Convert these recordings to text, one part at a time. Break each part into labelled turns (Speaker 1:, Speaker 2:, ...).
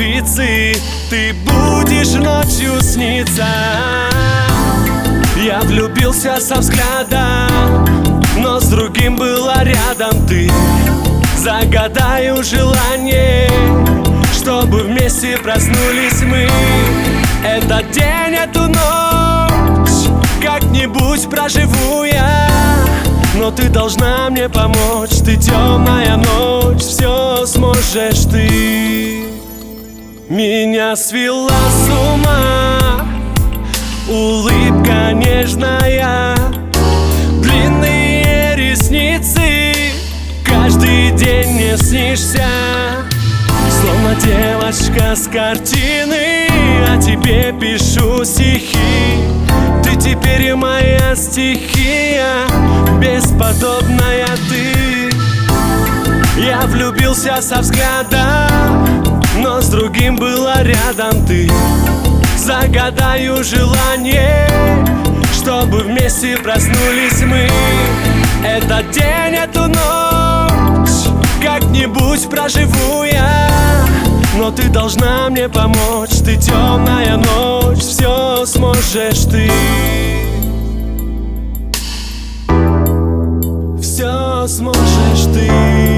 Speaker 1: столицы ты будешь ночью сниться. Я влюбился со взгляда, но с другим была рядом ты. Загадаю желание, чтобы вместе проснулись мы. Этот день, эту ночь как-нибудь проживу я. Но ты должна мне помочь, ты темная ночь, все сможешь ты. Меня свела с ума улыбка нежная, длинные ресницы, каждый день мне снишься. Словно девочка с картины, о тебе пишу стихи. Ты теперь моя стихия, бесподобная ты. Я влюбился со взгляда, но с другим была рядом ты. Загадаю желание, чтобы вместе проснулись мы. Этот день, эту ночь как-нибудь проживу я. Но ты должна мне помочь, ты темная ночь, все сможешь ты. Все сможешь ты.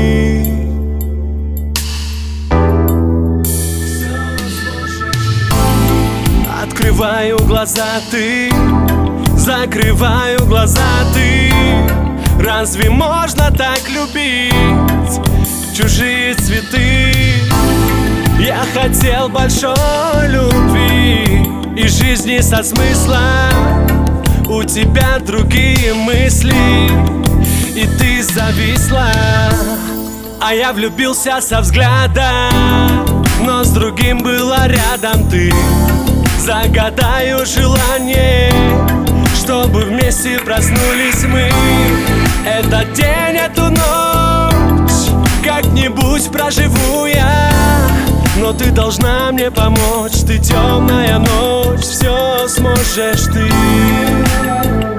Speaker 1: Открываю глаза ты, закрываю глаза ты. Разве можно так любить чужие цветы? Я хотел большой любви и жизни со смыслом. У тебя другие мысли, и ты зависла. А я влюбился со взгляда, но с другим была рядом ты. Загадаю желание, чтобы вместе проснулись мы. Этот день, эту ночь как-нибудь проживу я. Но ты должна мне помочь, ты темная ночь, все сможешь ты.